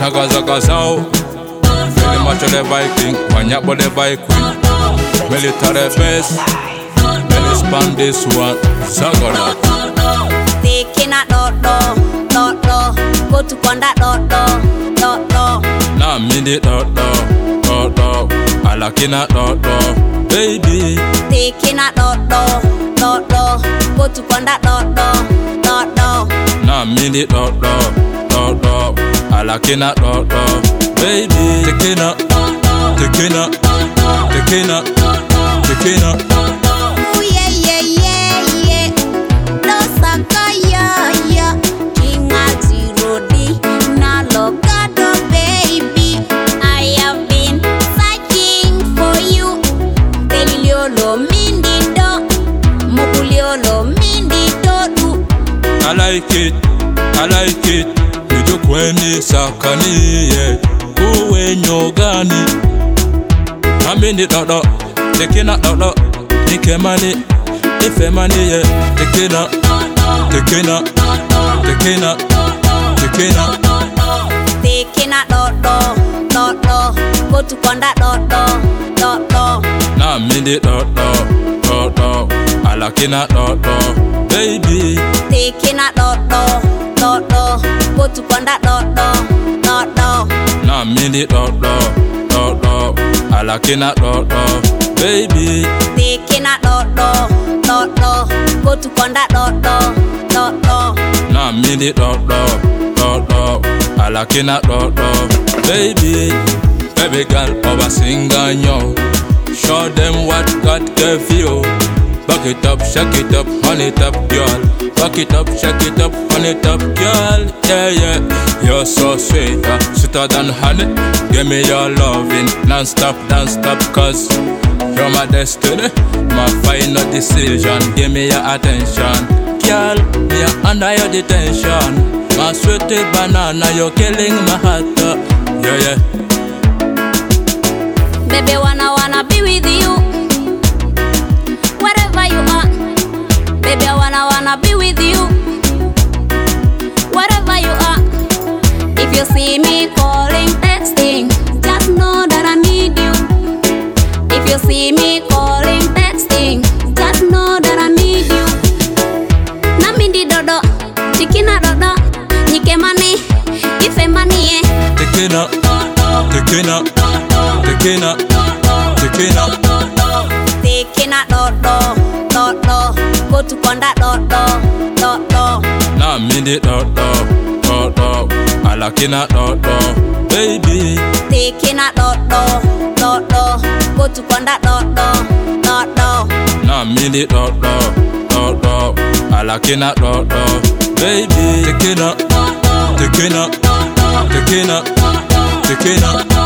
Zaga zaga zao. Very much of the Viking, one yap of the Viking. Military base. Let's span this one. Zaga. Taking a dot, go to Kwanda dot. Nah, mini dot. I like in a dot, baby. Taking a dot, go to Kwanda dot. Nah, mini dot. I like in a dot, baby. Taking up. Ooh, yeah. No sakaya, King Azirodi, na logado, baby. I have been searching for you. Teliolo mindido, mokuliolo mindido. I like it. You do kweni sakani, yeah. Uwe nyogani. I'm in the dot. Taking up dot. Nike money. Ife money, yeah. Taking up. Taking a dot, go to Kwanda dot. Nah, mini dot. I like in a dot, baby. Taking a dot, go to Kwanda dot. Nah, mini dot. I like in a dot, baby. Taking a dot, go to Kwanda dot. Nah, mini dot. I like in a dot, baby. Baby girl, over sing on you. Show them what God gave you. Back it up, shake it up, on it up, girl. Back it up, shake it up, on it up, girl. Yeah. You're so sweet, sweeter than honey. Give me your loving, non-stop, cause you're my destiny, my final decision. Give me your attention, girl. Me under your detention. My sweetie banana, you're killing my heart. Yeah. Baby, wanna be with you. Wherever you are. Baby, I wanna be with you. Wherever you are. If you see me calling, texting, just know that I need you. If you see me calling, texting, just know that I need you. Namindi dodo, chikina dodo, nike mani, ife mani eh. Taking up. Taking a dot, go to Kwanda dot. Nah, mini dot. I like in a dot, baby. Taking a dot, go to Kwanda dot. Nah, mini dot. I like in a dot, baby. Taking up.